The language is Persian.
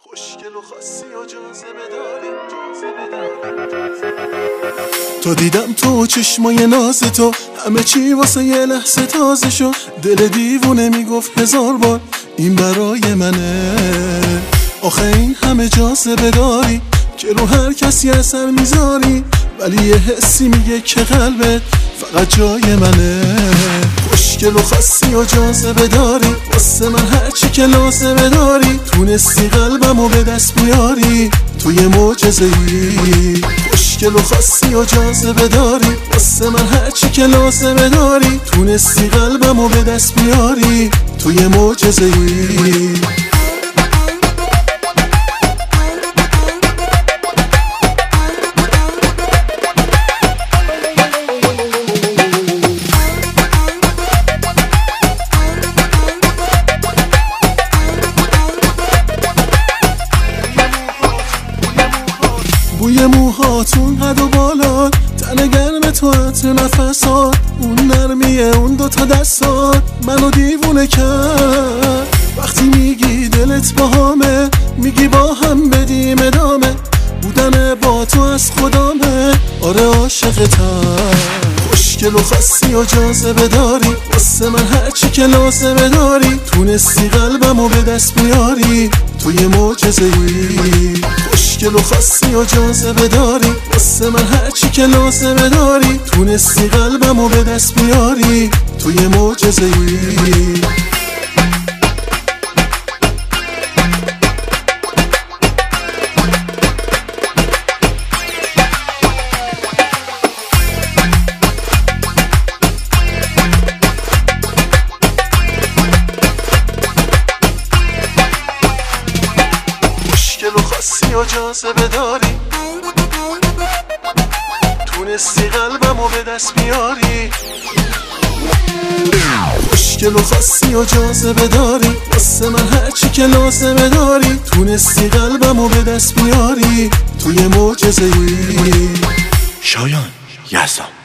خوشگل و خاصی و جاذبه داری. تا دیدم تو چشمای ناز تو، همه چی واسه یه لحظه تازه شد. دل دیوونه میگفت 1000 بار این برای منه. آخه این همه جاذبه داری که رو هر کسی اثر میذاری، ولی یه حسی میگه که قلبت فقط جای منه. خوشگل و خاصی و جاذبه داری، واسه من هرچی که لازمه داری. تونستی قلبمو به دست بیاری، تو یه معجزه‌ای. خوشگل و خاصی و جاذبه داری، واسه من هرچی که لازمه داری. تونستی قلبمو به دست بیاری، تو یه معجزه‌ای. بوی موهاتون قد و بالات، تن گرم تو عطر نفسات، اون نرمیه اون دوتا دستات منو دیوونه کرد. وقتی میگی دلت باهامه، میگی با هم بدیم ادامه. بودن با تو از خدامه، آره عاشقتم. خوشگل و خاصی و جاذبه داری، واسه من هرچی که لازمه داری. تونستی قلبمو به دست بیاری، تو یه معجزه‌ای. خوشگل و خاصی و جاذبه داری، واسه من هرچی که لازمه داری. تونستی قلبمو به دست بیاری، تو یه معجزه‌ای. خوشگل و خاصی و جاذبه داری، تونستی قلبمو به دست بیاری. خوشگل و خاصی و جاذبه داری، واسه من هرچی که لازمه داری. تونستی قلبمو به دست بیاری، تو یه معجزه‌ای. شایان یزدان.